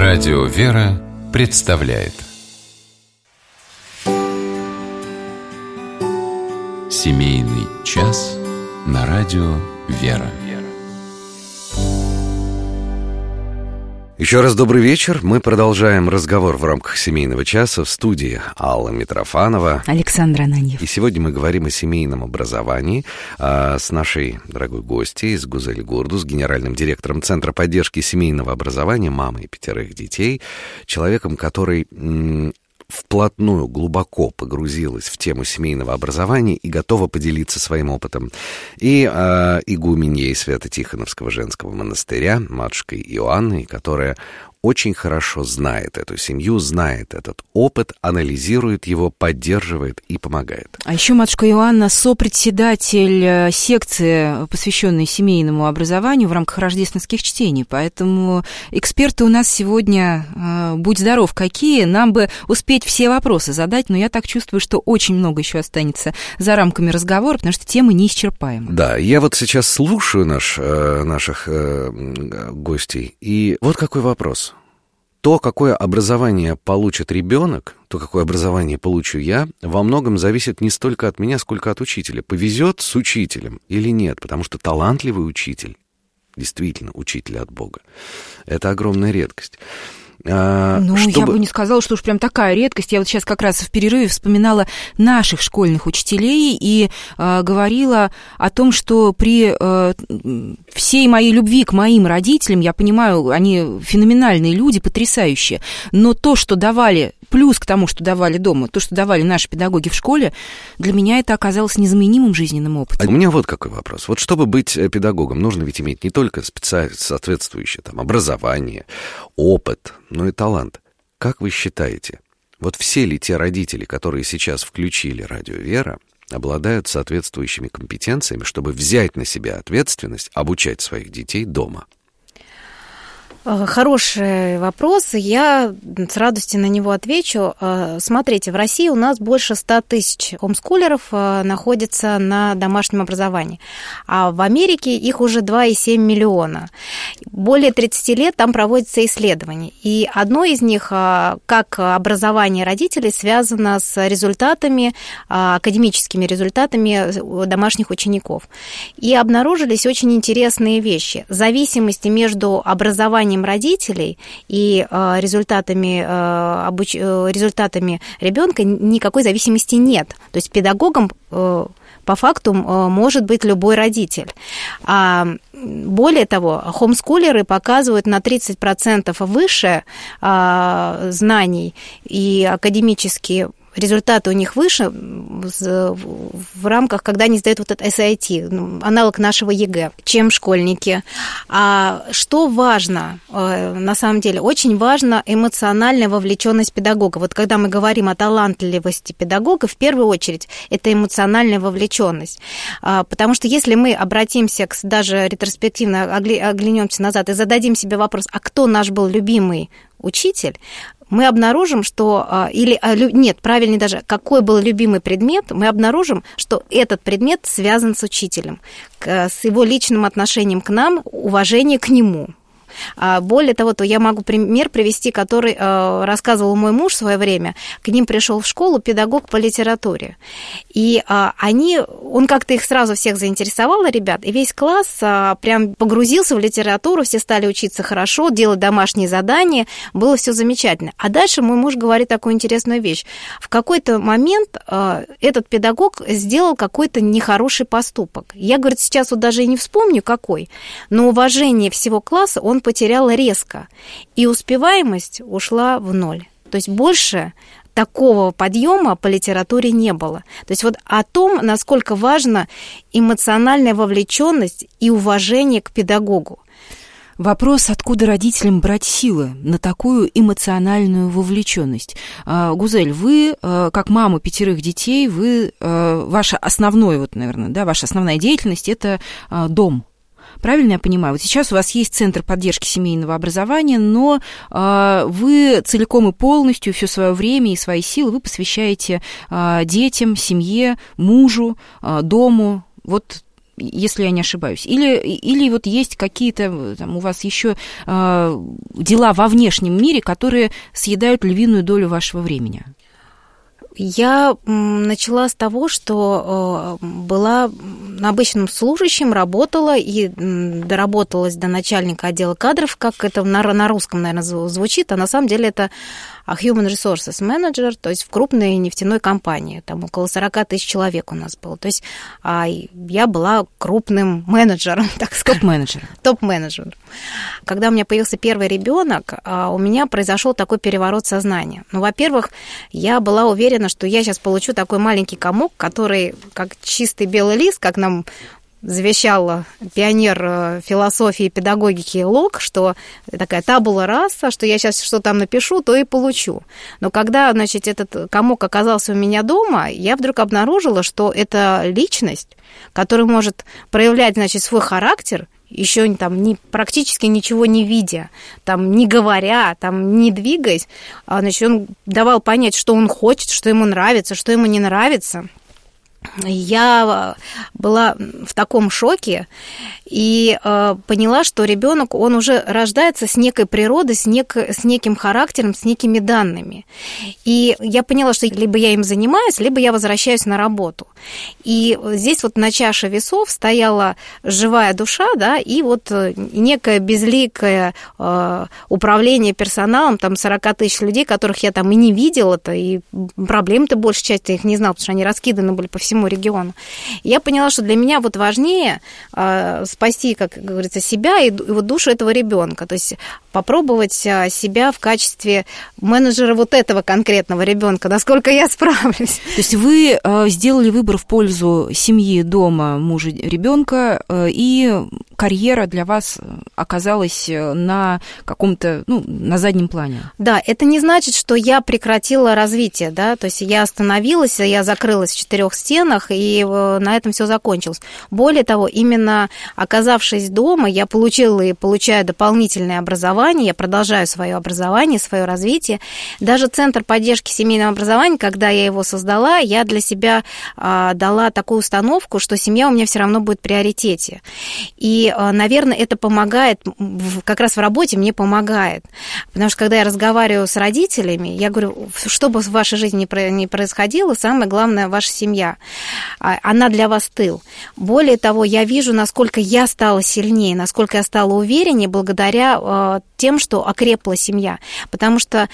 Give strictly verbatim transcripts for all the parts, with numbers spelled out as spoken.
Радио «Вера» представляет Семейный час на радио «Вера». Еще раз добрый вечер. Мы продолжаем разговор в рамках семейного часа. В студии Алла Митрофанова, Александр Ананьев. И сегодня мы говорим о семейном образовании а, с нашей дорогой гостьей, с Гузель Гурдус, генеральным директором Центра поддержки семейного образования, мамой пятерых детей, человеком, который м- вплотную, глубоко погрузилась в тему семейного образования и готова поделиться своим опытом. И э, игуменьей Свято-Тихоновского женского монастыря, матушкой Иоанной, которая очень хорошо знает эту семью, знает этот опыт, анализирует его, поддерживает и помогает. А еще матушка Иоанна сопредседатель секции, посвященной семейному образованию в рамках рождественских чтений. Поэтому эксперты у нас сегодня, э, будь здоров, какие, нам бы успеть все вопросы задать, но я так чувствую, что очень много еще останется за рамками разговора, потому что темы неисчерпаемы. Да, я вот сейчас слушаю наш, э, наших э, гостей, и вот какой вопрос. То, какое образование получит ребенок, то, какое образование получу я, во многом зависит не столько от меня, сколько от учителя. Повезет с учителем или нет, потому что талантливый учитель, действительно учитель от Бога, это огромная редкость. А, ну, чтобы... я бы не сказала, что уж прям такая редкость. Я вот сейчас как раз в перерыве вспоминала наших школьных учителей и э, говорила о том, что при э, всей моей любви к моим родителям, я понимаю, они феноменальные люди, потрясающие, но то, что давали, плюс к тому, что давали дома, то, что давали наши педагоги в школе, для меня это оказалось незаменимым жизненным опытом. У меня вот какой вопрос. Вот чтобы быть педагогом, нужно ведь иметь не только специально соответствующее там, образование, опыт, но и талант. Как вы считаете, вот все ли те родители, которые сейчас включили радио «Вера», обладают соответствующими компетенциями, чтобы взять на себя ответственность обучать своих детей дома? Хороший вопрос, я с радостью на него отвечу. Смотрите, в России у нас больше ста тысяч хомскулеров находится на домашнем образовании, а в Америке их уже два и семь миллиона. Более тридцати лет там проводятся исследования, и одно из них, как образование родителей, связано с результатами, академическими результатами домашних учеников. И обнаружились очень интересные вещи. Зависимости между образованием родителей и э, результатами, э, обуч... э, результатами ребенка никакой зависимости нет. То есть педагогом э, по факту э, может быть любой родитель. А, более того, хомскулеры показывают на тридцать процентов выше э, знаний и академические результаты у них выше в рамках, когда они сдают вот этот эс эй ти, аналог нашего ЕГЭ, чем школьники. А что важно, на самом деле, очень важна эмоциональная вовлеченность педагога. Вот когда мы говорим о талантливости педагога, в первую очередь это эмоциональная вовлеченность. Потому что если мы обратимся, к, даже ретроспективно оглянемся назад и зададим себе вопрос, а кто наш был любимый учитель, мы обнаружим, что, или нет, правильнее даже, какой был любимый предмет, мы обнаружим, что этот предмет связан с учителем, с его личным отношением к нам, уважение к нему. Более того, то я могу пример привести, который рассказывал мой муж в свое время. К ним пришел в школу педагог по литературе. И они, он как-то их сразу всех заинтересовал, ребят, и весь класс прям погрузился в литературу, все стали учиться хорошо, делать домашние задания, было все замечательно. А дальше мой муж говорит такую интересную вещь. В какой-то момент этот педагог сделал какой-то нехороший поступок. Я, говорит, сейчас вот даже и не вспомню, какой, но уважение всего класса он потерял резко, и успеваемость ушла в ноль. То есть больше такого подъема по литературе не было. То есть вот о том, насколько важна эмоциональная вовлеченность и уважение к педагогу. Вопрос, откуда родителям брать силы на такую эмоциональную вовлеченность. Гузель, вы, как мама пятерых детей, вы, ваша основной, вот, наверное, да, ваша основная деятельность – это дом. Правильно я понимаю? Вот сейчас у вас есть Центр поддержки семейного образования, но э, вы целиком и полностью все свое время и свои силы вы посвящаете э, детям, семье, мужу, э, дому. Вот если я не ошибаюсь. Или, или вот есть какие-то там, у вас еще э, дела во внешнем мире, которые съедают львиную долю вашего времени? Я начала с того, что была обычным служащим, работала и доработалась до начальника отдела кадров, как это на, на русском, наверное, звучит, а на самом деле это Human Resources Manager, то есть в крупной нефтяной компании, там около сорок тысяч человек у нас было, то есть я была крупным менеджером, так сказать. Топ-менеджером. Топ-менеджером. Когда у меня появился первый ребенок, у меня произошел такой переворот сознания. Ну, во-первых, я была уверена, что я сейчас получу такой маленький комок, который, как чистый белый лист, как нам завещал пионер философии и педагогики Лок, что такая табула раса, что я сейчас что там напишу, то и получу. Но когда, значит, этот комок оказался у меня дома, я вдруг обнаружила, что это личность, которая может проявлять, значит, свой характер, еще там не, практически ничего не видя, там, не говоря, там, не двигаясь, значит, он давал понять, что он хочет, что ему нравится, что ему не нравится. Я была в таком шоке и э, поняла, что ребенок, он уже рождается с некой природой, с, нек, с неким характером, с некими данными. И я поняла, что либо я им занимаюсь, либо я возвращаюсь на работу. И здесь вот на чаше весов стояла живая душа, да, и вот некое безликое э, управление персоналом, там сорок тысяч людей, которых я там и не видела-то, и проблем-то большей части их не знала, потому что они раскиданы были по всему региону. И я поняла, что для меня вот важнее э, спасти, как говорится, себя и, и вот душу этого ребенка, то есть попробовать себя в качестве менеджера вот этого конкретного ребенка, насколько я справлюсь. То есть вы э, сделали выбор в пользу семьи, дома, мужа, ребенка, э, и карьера для вас оказалась на каком-то, ну, на заднем плане. Да, это не значит, что я прекратила развитие, да, то есть я остановилась, я закрылась в четырех стенах, и на этом все закончилось. Более того, именно оказавшись дома, я получила и получаю дополнительное образование, я продолжаю свое образование, свое развитие. Даже Центр поддержки семейного образования, когда я его создала, я для себя а, дала такую установку, что семья у меня все равно будет в приоритете. И, а, наверное, это помогает, как раз в работе мне помогает. Потому что когда я разговариваю с родителями, я говорю, что бы в вашей жизни ни происходило, самое главное, ваша семья. Она для вас тыл. Более того, я вижу, насколько я стала сильнее, насколько я стала увереннее благодаря тем, что окрепла семья. Потому что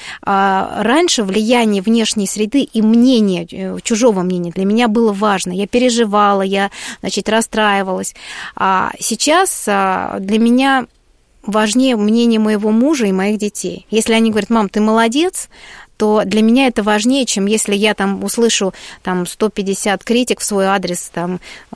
раньше влияние внешней среды и мнение, чужого мнения для меня было важно. Я переживала, я, значит, расстраивалась. А сейчас для меня важнее мнение моего мужа и моих детей. Если они говорят, мам, ты молодец, то для меня это важнее, чем если я там услышу там, сто пятьдесят критик в свой адрес, там,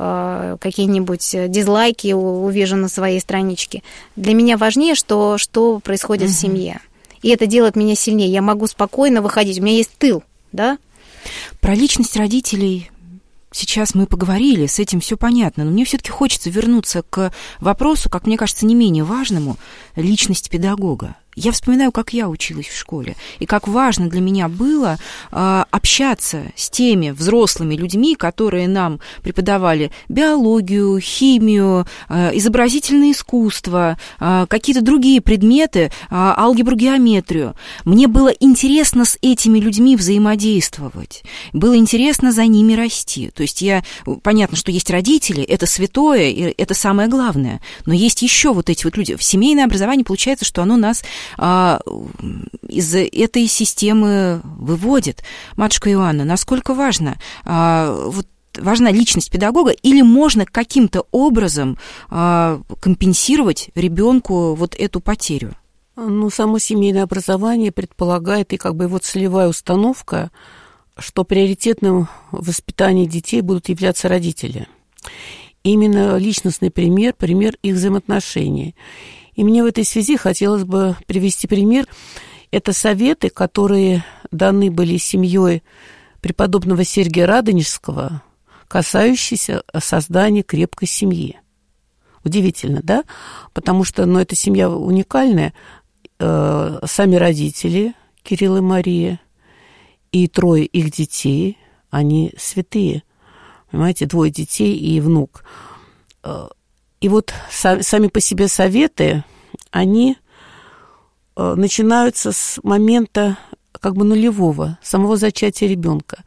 э, какие-нибудь дизлайки увижу на своей страничке. Для меня важнее, что, что происходит [S2] Угу. [S1] В семье. И это делает меня сильнее. Я могу спокойно выходить. У меня есть тыл, да? Про личность родителей сейчас мы поговорили, с этим все понятно, но мне все-таки хочется вернуться к вопросу, как мне кажется, не менее важному, личности педагога. Я вспоминаю, как я училась в школе, и как важно для меня было э, общаться с теми взрослыми людьми, которые нам преподавали биологию, химию, э, изобразительное искусство, э, какие-то другие предметы, э, алгебру, геометрию. Мне было интересно с этими людьми взаимодействовать, было интересно за ними расти. То есть я, понятно, что есть родители, это святое, и это самое главное, но есть еще вот эти вот люди. В семейное образование получается, что оно нас из этой системы выводит. Матушка Иоанна, насколько важно, вот, важна личность педагога, или можно каким-то образом компенсировать ребенку вот эту потерю? Ну, само семейное образование предполагает, и как бы вот целевая установка, что приоритетным в воспитании детей будут являться родители. Именно личностный пример, пример их взаимоотношений. И мне в этой связи хотелось бы привести пример. Это советы, которые даны были семьей преподобного Сергия Радонежского, касающиеся создания крепкой семьи. Удивительно, да? Потому что, ну, эта семья уникальная. Э, сами родители, Кирилл и Мария, и трое их детей, они святые. Понимаете, двое детей и внук. И вот сами по себе советы, они начинаются с момента как бы нулевого, самого зачатия ребенка.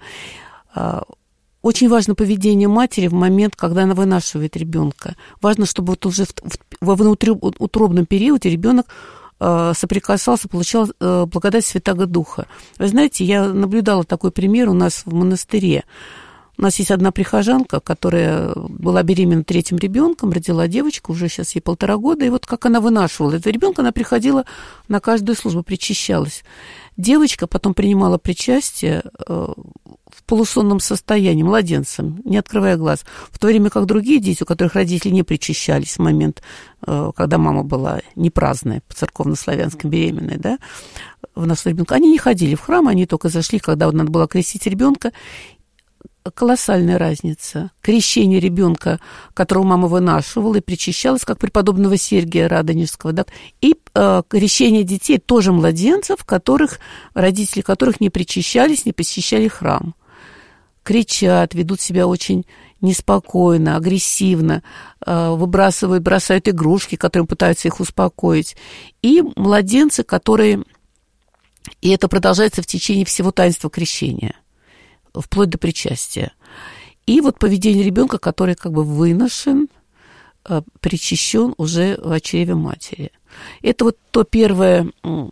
Очень важно поведение матери в момент, когда она вынашивает ребенка. Важно, чтобы вот уже в, в, во внутриутробном периоде ребенок соприкасался, получал благодать Святаго Духа. Вы знаете, я наблюдала такой пример у нас в монастыре. У нас есть одна прихожанка, которая была беременна третьим ребенком, родила девочку, уже сейчас ей полтора года, и вот как она вынашивала этого ребенка, она приходила на каждую службу, причащалась. Девочка потом принимала причастие в полусонном состоянии, младенцем, не открывая глаз, в то время как другие дети, у которых родители не причащались в момент, когда мама была не праздная, по-церковно-славянски беременная, да, выносила ребенка, они не ходили в храм, они только зашли, когда надо было крестить ребенка. Колоссальная разница. Крещение ребенка, которого мама вынашивала и причащалась, как преподобного Сергия Радонежского, да, и э, крещение детей, тоже младенцев, которых, родители которых не причащались, не посещали храм. Кричат, ведут себя очень неспокойно, агрессивно, э, выбрасывают, бросают игрушки, которым пытаются их успокоить. И младенцы, которые... И это продолжается в течение всего таинства крещения, вплоть до причастия. И вот поведение ребенка, который как бы выношен, причащен уже в чреве матери. Это вот то первое,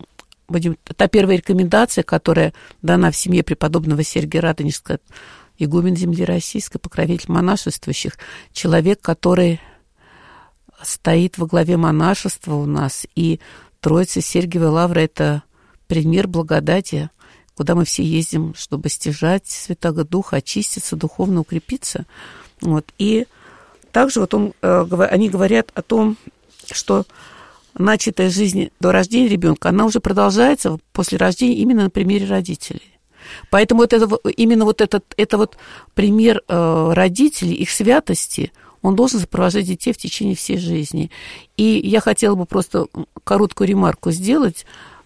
та первая рекомендация, которая дана в семье преподобного Сергия Радонежского, игумен земли российской, покровитель монашествующих, человек, который стоит во главе монашества у нас, и Троица Сергиевой Лавры – это пример благодати, куда мы все ездим, чтобы стяжать Святаго Духа, очиститься, духовно укрепиться. Вот. И также вот он, они говорят о том, что начатая жизнь до рождения ребенка, она уже продолжается после рождения именно на примере родителей. Поэтому вот это, именно вот этот это вот пример родителей, их святости, он должен сопровождать детей в течение всей жизни. И я хотела бы просто короткую ремарку сделать,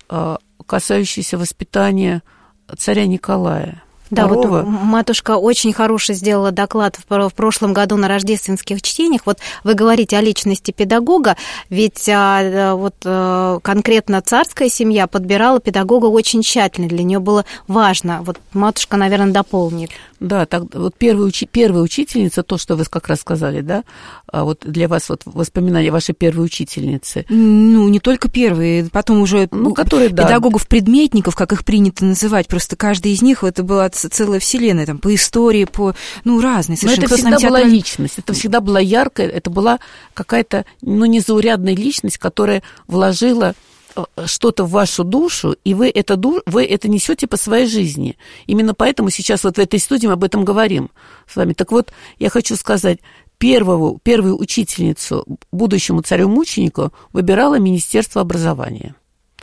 касающуюся воспитания царя Николая. Да, вот матушка очень хороший сделала доклад в прошлом году на рождественских чтениях. Вот вы говорите о личности педагога, ведь вот конкретно царская семья подбирала педагога очень тщательно, для нее было важно. Вот матушка, наверное, дополнит. Да, так, вот первая, учи, первая учительница, то, что вы как раз сказали, да, вот для вас вот воспоминания вашей первой учительницы. Ну, не только первые, потом уже ну, которые, педагогов-предметников, как их принято называть, просто каждый из них, это была целая вселенная, там, по истории, по, ну, разные совершенно. Но это всегда была личность, это всегда была яркая, это была какая-то, ну, незаурядная личность, которая вложила что-то в вашу душу, и вы это, вы это несете по своей жизни. Именно поэтому сейчас вот в этой студии мы об этом говорим с вами. Так вот, я хочу сказать, первую, первую учительницу будущему царю-мученику выбирало Министерство образования.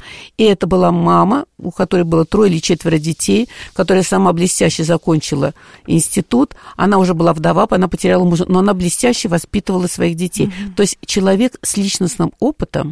И это была мама, у которой было трое или четверо детей, которая сама блестяще закончила институт. Она уже была вдова, она потеряла мужа, но она блестяще воспитывала своих детей. Mm-hmm. То есть человек с личностным опытом,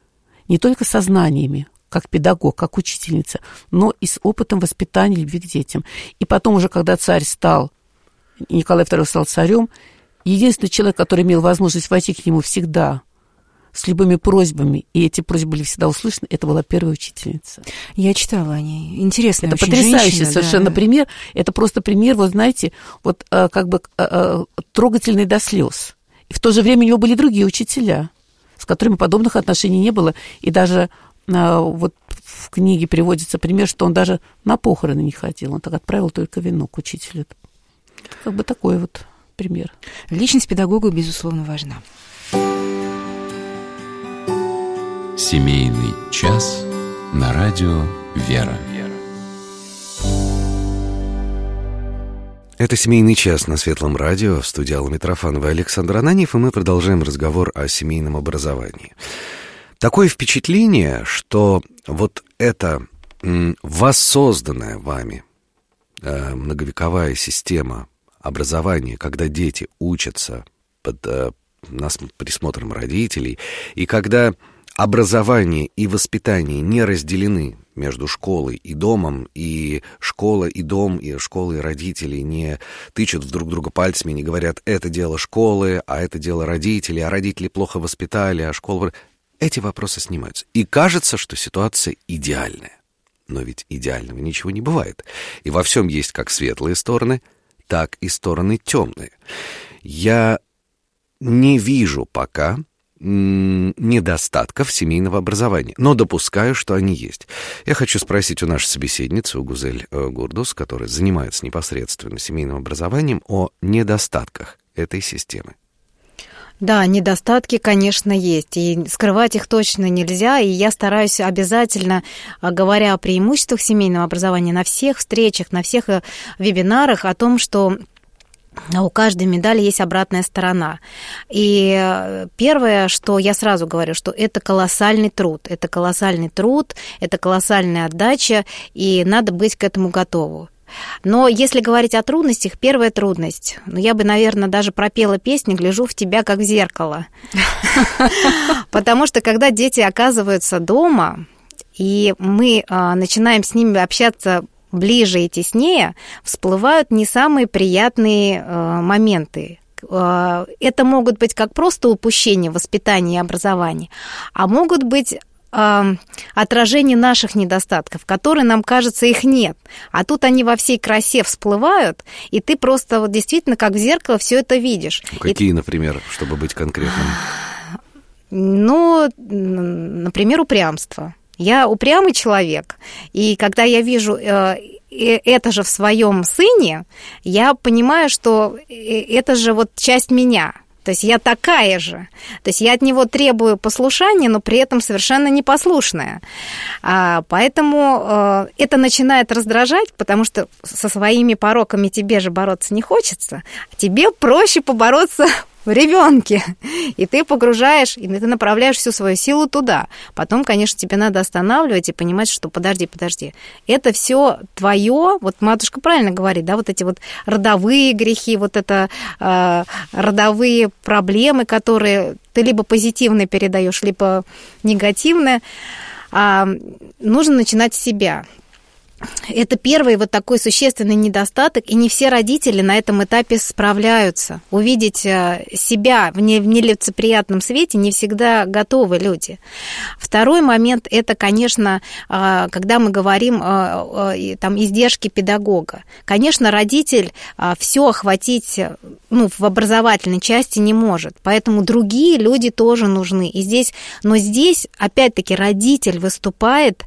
не только со знаниями, как педагог, как учительница, но и с опытом воспитания любви к детям. И потом уже, когда царь стал, Николай второй стал царем, единственный человек, который имел возможность войти к нему всегда с любыми просьбами, и эти просьбы были всегда услышаны, это была первая учительница. Я читала о ней. Интересная это очень потрясающий женщина, совершенно да. пример. Это просто пример, вот знаете, вот как бы трогательный до слез. И в то же время у него были другие учителя, с которыми подобных отношений не было. И даже вот в книге приводится пример, что он даже на похороны не ходил. Он так отправил только венок учителю. Это как бы такой вот пример. Личность педагога, безусловно, важна. Семейный час на радио «Вера». Это «Семейный час» на Светлом радио. В студии Алла Митрофанова и Александр Ананьев, и мы продолжаем разговор о семейном образовании. Такое впечатление, что вот эта м, воссозданная вами э, многовековая система образования, когда дети учатся под э, нас, присмотром родителей, и когда образование и воспитание не разделены между школой и домом, и школа и дом, и школа и родители не тычут в друг друга пальцами, не говорят, это дело школы, а это дело родителей, а родители плохо воспитали, а школа... Эти вопросы снимаются. И кажется, что ситуация идеальная. Но ведь идеального ничего не бывает. И во всем есть как светлые стороны, так и стороны темные. Я не вижу пока недостатков семейного образования, но допускаю, что они есть. Я хочу спросить у нашей собеседницы, у Гузель Гурдус, которая занимается непосредственно семейным образованием, о недостатках этой системы. Да, недостатки, конечно, есть, и скрывать их точно нельзя, и я стараюсь обязательно, говоря о преимуществах семейного образования, на всех встречах, на всех вебинарах о том, что у каждой медали есть обратная сторона. И первое, что я сразу говорю, что это колоссальный труд. Это колоссальный труд, это колоссальная отдача, и надо быть к этому готову. Но если говорить о трудностях, первая трудность, ну, я бы, наверное, даже пропела песню «Гляжу в тебя, как в зеркало». Потому что, когда дети оказываются дома, и мы начинаем с ними общаться ближе и теснее, всплывают не самые приятные моменты. Это могут быть как просто упущения воспитания и образования, а могут быть отражение наших недостатков, которые, нам кажется, их нет. А тут они во всей красе всплывают, и ты просто вот действительно как в зеркало все это видишь. Какие, и... например, чтобы быть конкретным? Ну, например, упрямство. Я упрямый человек, и когда я вижу это же в своем сыне, я понимаю, что это же вот часть меня. То есть я такая же. То есть я от него требую послушания, но при этом совершенно непослушная. Поэтому это начинает раздражать, потому что со своими пороками тебе же бороться не хочется. Тебе проще побороться в ребенке. И ты погружаешь, и ты направляешь всю свою силу туда. Потом, конечно, тебе надо останавливать и понимать, что подожди, подожди. Это все твое, вот матушка правильно говорит, да, вот эти вот родовые грехи, вот это э, родовые проблемы, которые ты либо позитивно передаешь, либо негативно. А, нужно начинать с себя. Это первый вот такой существенный недостаток, и не все родители на этом этапе справляются. Увидеть себя в нелицеприятном свете не всегда готовы люди. Второй момент – это, конечно, когда мы говорим там, издержки педагога. Конечно, родитель все охватить, ну, в образовательной части не может, поэтому другие люди тоже нужны. И здесь, но здесь, опять-таки, родитель выступает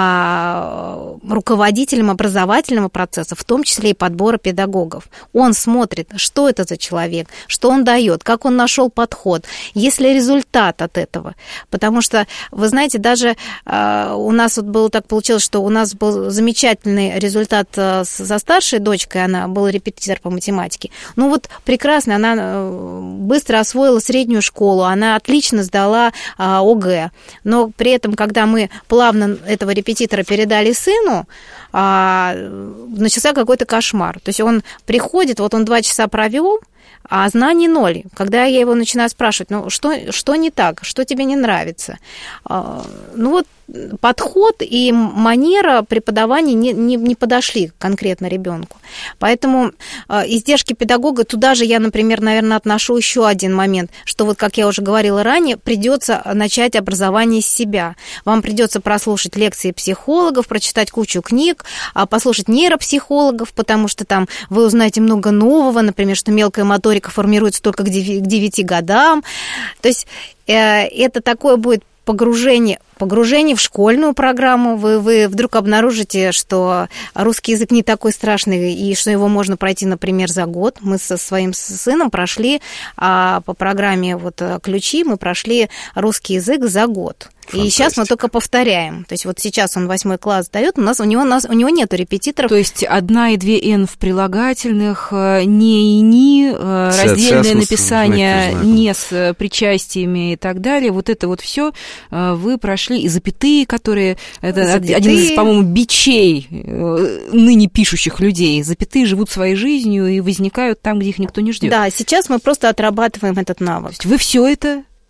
руководителем руководителем образовательного процесса, в том числе и подбора педагогов. Он смотрит, что это за человек, что он дает, как он нашел подход, есть ли результат от этого. Потому что, вы знаете, даже э, у нас вот было так получилось, что у нас был замечательный результат э, со старшей дочкой, она была репетитор по математике. Ну вот прекрасно, она э, быстро освоила среднюю школу, она отлично сдала э, ОГЭ. Но при этом, когда мы плавно этого репетитора передали сыну, А, начался какой-то кошмар. То есть он приходит, вот он два часа провел, а знаний ноль. Когда я его начинаю спрашивать, ну что, что не так, что тебе не нравится? А, ну вот подход и манера преподавания не, не, не подошли конкретно ребенку. Поэтому э, издержки педагога, туда же я, например, наверное, отношу еще один момент, что вот, как я уже говорила ранее, придется начать образование с себя. Вам придется прослушать лекции психологов, прочитать кучу книг, послушать нейропсихологов, потому что там вы узнаете много нового, например, что мелкая моторика формируется только к девяти годам. То есть э, это такое будет погружение, погружение в школьную программу. Вы, вы вдруг обнаружите, что русский язык не такой страшный, и что его можно пройти, например, за год. Мы со своим сыном прошли а, по программе вот, «Ключи», мы прошли русский язык за год. И сейчас мы только повторяем. То есть вот сейчас он восьмой класс сдает, у нас у него, у нас, у него нету репетиторов. То есть одна и две «н» в прилагательных, не и ни, раздельное написание не с причастиями и так далее. Вот это вот все вы прошли. И запятые, которые... Это запятые. Один из, по-моему, бичей ныне пишущих людей. Запятые живут своей жизнью и возникают там, где их никто не ждет. Да, сейчас мы просто отрабатываем этот навык. То есть вы все это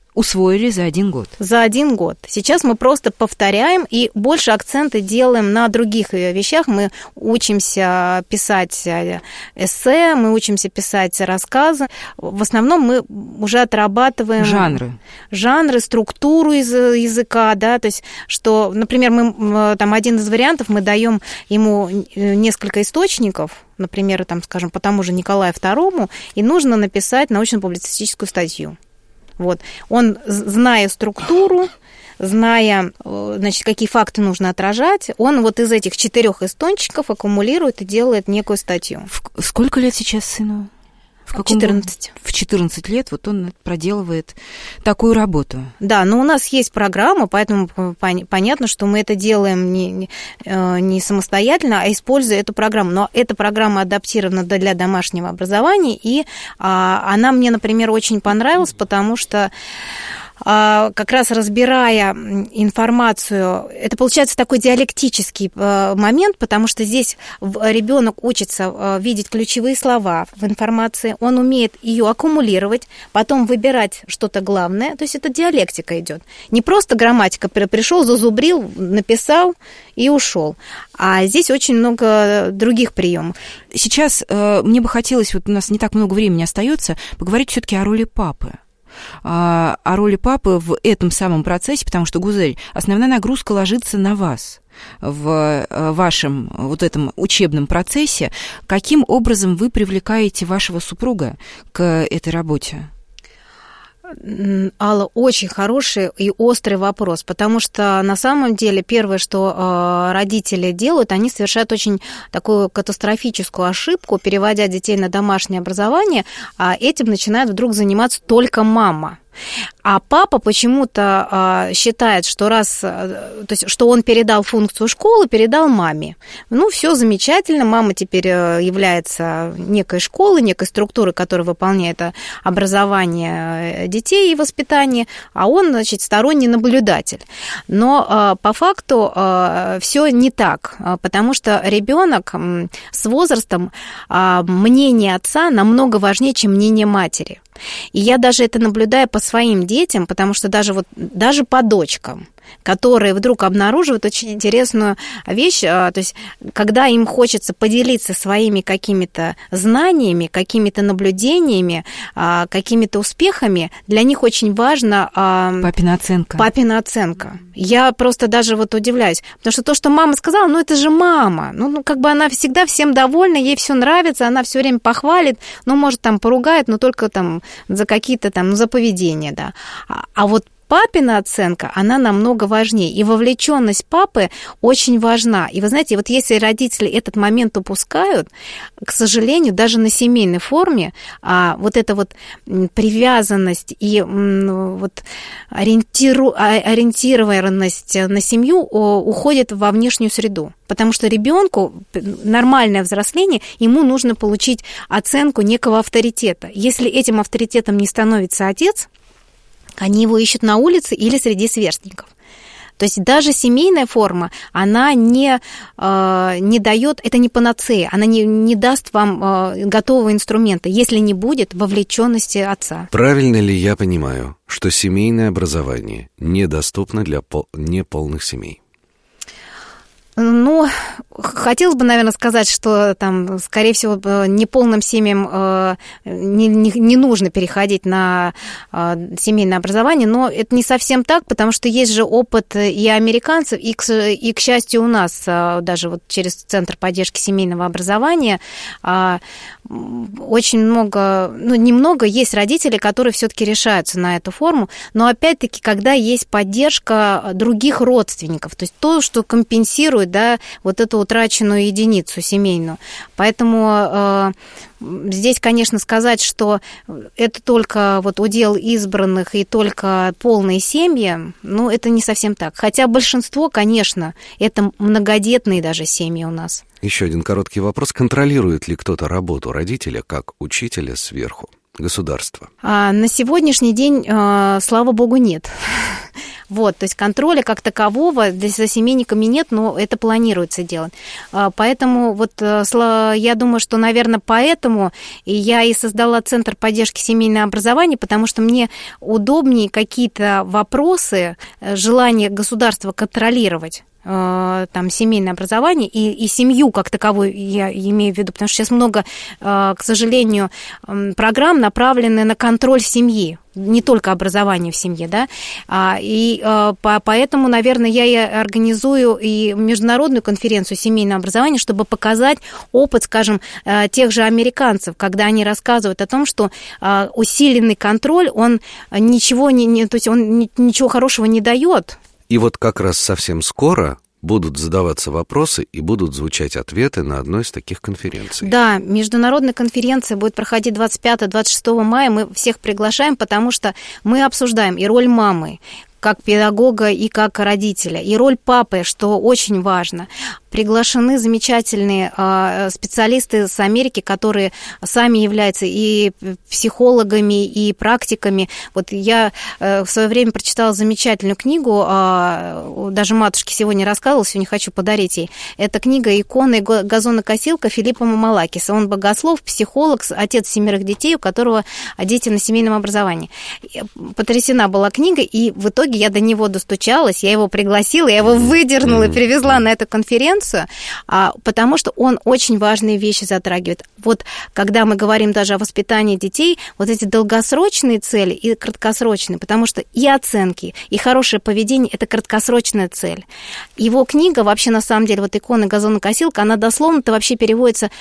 усвоили за один год. За один год. Сейчас мы просто повторяем и больше акценты делаем на других вещах. Мы учимся писать эссе, мы учимся писать рассказы. В основном мы уже отрабатываем... Жанры. Жанры, структуру языка, да, то есть, что, например, мы, там, один из вариантов, мы даем ему несколько источников, например, там, скажем, по тому же Николаю второму, и нужно написать научно-публицистическую статью. Вот. Он, зная структуру, зная, значит, какие факты нужно отражать, он вот из этих четырех источников аккумулирует и делает некую статью. Сколько лет сейчас сыну? В каком четырнадцать. В четырнадцать лет вот он проделывает такую работу. Да, но у нас есть программа, поэтому понятно, что мы это делаем не, не самостоятельно, а используя эту программу. Но эта программа адаптирована для домашнего образования, и а, она мне, например, очень понравилась, потому что как раз разбирая информацию, это получается такой диалектический момент, потому что здесь ребенок учится видеть ключевые слова в информации, он умеет ее аккумулировать, потом выбирать что-то главное, то есть это диалектика идет. Не просто грамматика, пришел, зазубрил, написал и ушел, а здесь очень много других приемов. Сейчас мне бы хотелось, вот у нас не так много времени остается, поговорить все-таки о роли папы. О роли папы в этом самом процессе, потому что, Гузель, основная нагрузка ложится на вас в вашем вот этом учебном процессе. Каким образом вы привлекаете вашего супруга к этой работе? Алла, очень хороший и острый вопрос, потому что на самом деле первое, что родители делают, они совершают очень такую катастрофическую ошибку, переводя детей на домашнее образование, а этим начинает вдруг заниматься только мама. А папа почему-то э, считает, что раз, э, то есть, что он передал функцию школы, передал маме. Ну, все замечательно, мама теперь является некой школой, некой структурой, которая выполняет образование детей и воспитание, а он, значит, сторонний наблюдатель. Но э, по факту э, все не так, потому что ребенок э, с возрастом э, мнение отца намного важнее, чем мнение матери. И я даже это наблюдаю по своим детям, потому что даже, вот, даже по дочкам, которые вдруг обнаруживают очень интересную вещь, то есть когда им хочется поделиться своими какими-то знаниями, какими-то наблюдениями, какими-то успехами, для них очень важно... Папина оценка. Папина оценка. Я просто даже вот удивляюсь, потому что то, что мама сказала, ну это же мама, ну, ну как бы она всегда всем довольна, ей все нравится, она все время похвалит, ну может там поругает, но только там за какие-то там, ну за поведение, да. А, а вот папина оценка, она намного важнее. И вовлеченность папы очень важна. И вы знаете, вот если родители этот момент упускают, к сожалению, даже на семейной форме а, вот эта вот привязанность и ну, вот ориентиру, ориентированность на семью уходит во внешнюю среду. Потому что ребенку нормальное взросление, ему нужно получить оценку некого авторитета. Если этим авторитетом не становится отец, они его ищут на улице или среди сверстников. То есть даже семейная форма, она не, э, не дает, это не панацея, она не, не даст вам э, готового инструмента, если не будет вовлеченности отца. Правильно ли я понимаю, что семейное образование недоступно для пол- неполных семей? Ну, хотелось бы, наверное, сказать, что там, скорее всего, неполным семьям э, не, не, не нужно переходить на э, семейное образование, но это не совсем так, потому что есть же опыт и американцев, и, к, и, к счастью, у нас, э, даже вот через Центр поддержки семейного образования, э, очень много, ну, немного есть родители, которые все-таки решаются на эту форму, но опять-таки, когда есть поддержка других родственников, то есть то, что компенсирует, да, вот эту утраченную единицу семейную. Поэтому э, здесь, конечно, сказать, что это только вот удел избранных и только полные семьи, ну, это не совсем так. Хотя большинство, конечно, это многодетные даже семьи у нас. Еще один короткий вопрос. Контролирует ли кто-то работу родителя как учителя сверху? Государство? А на сегодняшний день, слава богу, нет. Вот, то есть контроля как такового за семейниками нет, но это планируется делать. Поэтому вот я думаю, что, наверное, поэтому я и создала Центр поддержки семейного образования, потому что мне удобнее какие-то вопросы, желание государства контролировать там семейное образование и, и семью как таковую я имею в виду, потому что сейчас много, к сожалению, программ направлены на контроль семьи, не только образование в семье, да, и поэтому, наверное, я и организую и международную конференцию семейного образования, чтобы показать опыт, скажем, тех же американцев, когда они рассказывают о том, что усиленный контроль, он ничего не, то есть он ничего хорошего не дает. И вот как раз совсем скоро будут задаваться вопросы и будут звучать ответы на одной из таких конференций. Да, международная конференция будет проходить двадцать пятого — двадцать шестого мая. Мы всех приглашаем, потому что мы обсуждаем и роль мамы, как педагога и как родителя, и роль папы, что очень важно. Приглашены замечательные специалисты с Америки, которые сами являются и психологами, и практиками. Вот я в свое время прочитала замечательную книгу, даже матушке сегодня рассказывала, сегодня хочу подарить ей. Это книга «Икона и газонокосилка» Филиппа Мамалакиса. Он богослов, психолог, отец семерых детей, у которого дети на семейном образовании. Потрясена была книга, и в итоге я до него достучалась, я его пригласила, я его выдернула и привезла на эту конференцию, потому что он очень важные вещи затрагивает. Вот когда мы говорим даже о воспитании детей, вот эти долгосрочные цели и краткосрочные, потому что и оценки, и хорошее поведение – это краткосрочная цель. Его книга вообще, на самом деле, вот «Икона, газонокосилка», она дословно-то вообще переводится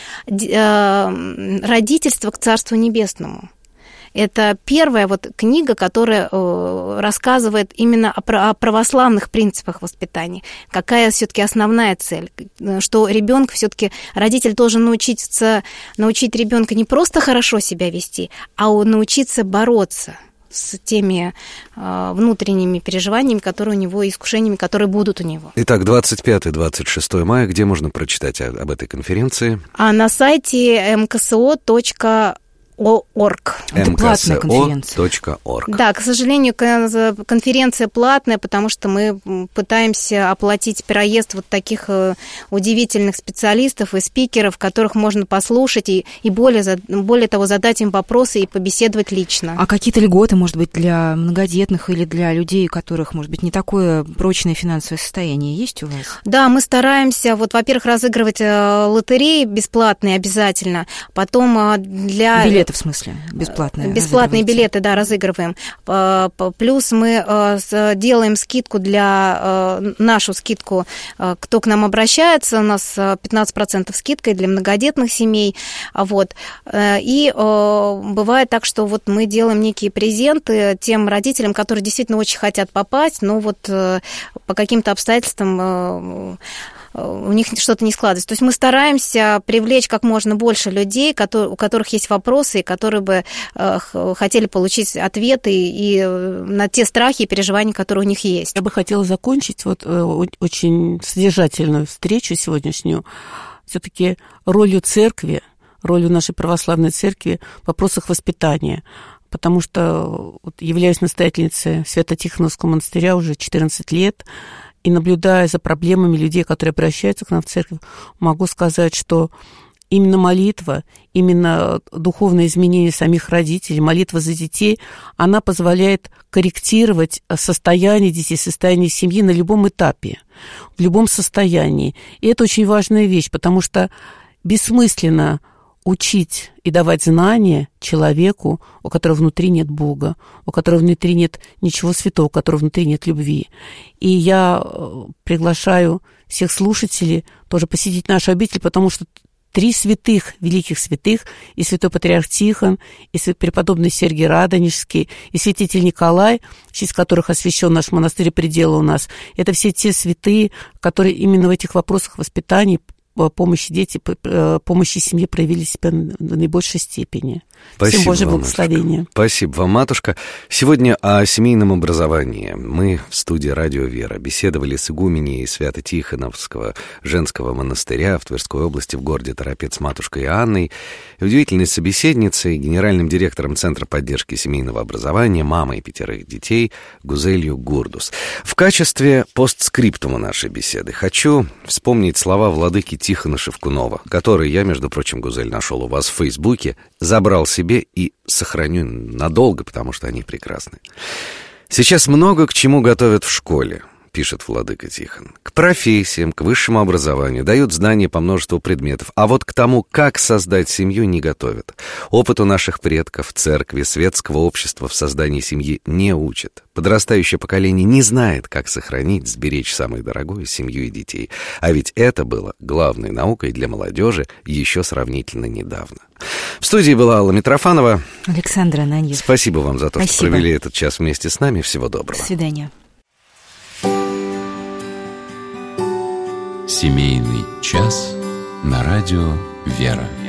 «Родительство к Царству Небесному». Это первая вот книга, которая рассказывает именно о православных принципах воспитания. Какая все-таки основная цель? Что ребенка все-таки родитель должен научиться, научить ребенка не просто хорошо себя вести, а научиться бороться с теми внутренними переживаниями, которые у него, искушениями, которые будут у него. Итак, двадцать пятого — двадцать шестого мая, где можно прочитать об этой конференции? А на сайте эм ка эс о точка орг. Это платная конференция. .org. Да, к сожалению, конференция платная, потому что мы пытаемся оплатить проезд вот таких удивительных специалистов и спикеров, которых можно послушать и, и более, более того, задать им вопросы и побеседовать лично. А какие-то льготы, может быть, для многодетных или для людей, у которых, может быть, не такое прочное финансовое состояние, есть у вас? Да, мы стараемся, вот, во-первых, разыгрывать лотереи бесплатные обязательно, потом для... Билеты, в смысле, бесплатные? Бесплатные билеты, да, разыгрываем. Плюс мы делаем скидку для, нашу скидку, кто к нам обращается, у нас пятнадцать процентов скидка для многодетных семей, вот. И бывает так, что вот мы делаем некие презенты тем родителям, которые действительно очень хотят попасть, но вот по каким-то обстоятельствам у них что-то не складывается. То есть мы стараемся привлечь как можно больше людей, у которых есть вопросы, и которые бы хотели получить ответы и на те страхи и переживания, которые у них есть. Я бы хотела закончить вот очень содержательную встречу сегодняшнюю все-таки ролью церкви, ролью нашей православной церкви в вопросах воспитания. Потому что вот, являюсь настоятельницей Свято-Тихоновского монастыря уже четырнадцать лет, и наблюдая за проблемами людей, которые обращаются к нам в церковь, могу сказать, что именно молитва, именно духовное изменение самих родителей, молитва за детей, она позволяет корректировать состояние детей, состояние семьи на любом этапе, в любом состоянии. И это очень важная вещь, потому что бессмысленно учить и давать знания человеку, у которого внутри нет Бога, у которого внутри нет ничего святого, у которого внутри нет любви. И я приглашаю всех слушателей тоже посетить нашу обитель, потому что три святых, великих святых, и святой патриарх Тихон, и преподобный Сергий Радонежский, и святитель Николай, в честь которых освящен наш монастырь Пределы у нас, это все те святые, которые именно в этих вопросах воспитания помощи дети, помощи семье проявили себя в наибольшей степени. Спасибо. Всем Божьего вам, благословения. Матушка. Спасибо вам, матушка. Сегодня о семейном образовании. Мы в студии «Радио Вера» беседовали с игуменей Свято-Тихоновского женского монастыря в Тверской области в городе Торопец с матушкой Анной, удивительной собеседницей, генеральным директором Центра поддержки семейного образования, мамой пятерых детей Гузелью Гурдус. В качестве постскриптума нашей беседы хочу вспомнить слова владыки Тихона Шевкунова, который я, между прочим, Гузель, нашел у вас в Фейсбуке, забрал себе и сохраню надолго, потому что они прекрасны. «Сейчас много к чему готовят в школе», — пишет владыка Тихон. «К профессиям, к высшему образованию, дают знания по множеству предметов, а вот к тому, как создать семью, не готовят. Опыту наших предков, церкви, светского общества в создании семьи не учат. Подрастающее поколение не знает, как сохранить, сберечь самое дорогое — семью и детей. А ведь это было главной наукой для молодежи еще сравнительно недавно». В студии была Алла Митрофанова. Александра Ананьев. Спасибо вам за то, Спасибо. что провели этот час вместе с нами. Всего доброго. До свидания. Семейный час на радио «Вера».